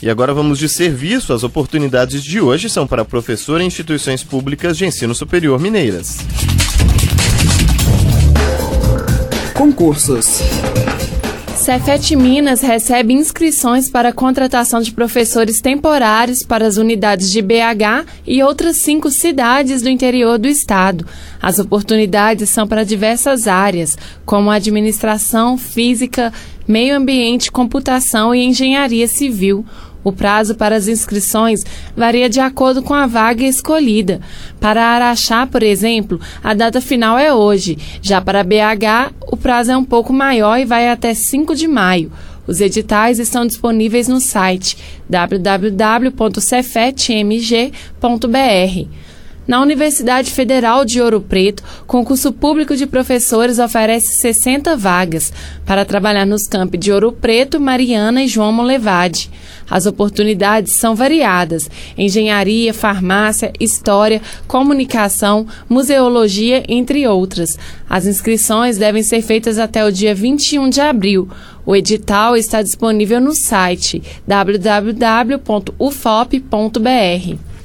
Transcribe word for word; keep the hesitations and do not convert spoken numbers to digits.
E agora vamos de serviço. As oportunidades de hoje são para professor em instituições públicas de ensino superior mineiras. Concursos. Cefet Minas recebe inscrições para a contratação de professores temporários para as unidades de B H e outras cinco cidades do interior do estado. As oportunidades são para diversas áreas, como administração, física, meio ambiente, computação e engenharia civil. O prazo para as inscrições varia de acordo com a vaga escolhida. Para Araxá, por exemplo, a data final é hoje. Já para B H, o prazo é um pouco maior e vai até cinco de maio. Os editais estão disponíveis no site w w w ponto cefet m g ponto b r. Na Universidade Federal de Ouro Preto, concurso público de professores oferece sessenta vagas para trabalhar nos campi de Ouro Preto, Mariana e João Molevade. As oportunidades são variadas: engenharia, farmácia, história, comunicação, museologia, entre outras. As inscrições devem ser feitas até o dia vinte e um de abril. O edital está disponível no site w w w ponto u f o p ponto b r.